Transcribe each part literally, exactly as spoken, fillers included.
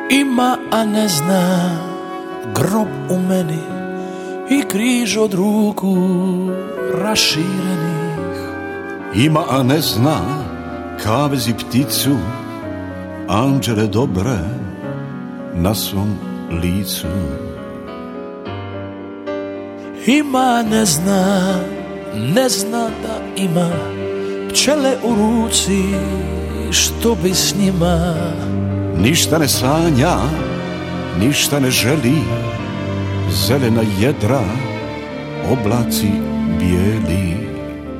Ima, a ne zna, grob u meni i križ od ruku raširenih. Ima, a ne zna, kavez i pticu, anđele dobre na svom licu. Ima, ne zna, ne zna da ima pčele u ruci, što bi s njima. Ništa ne sanja, ništa ne želi, zelena jedra, oblaci bijeli.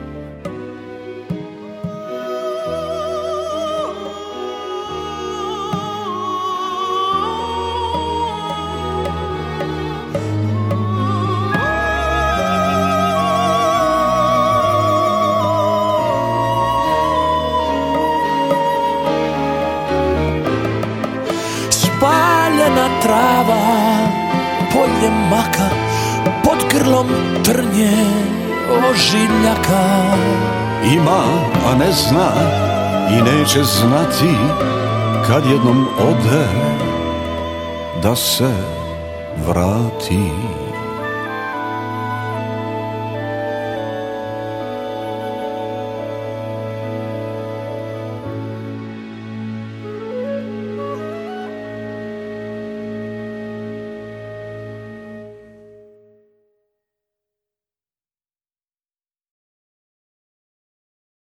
Spaljena trava, polje maka, pod grlom trnje ožiljaka. Ima, a ne zna i neće znati kad jednom ode da se vrati.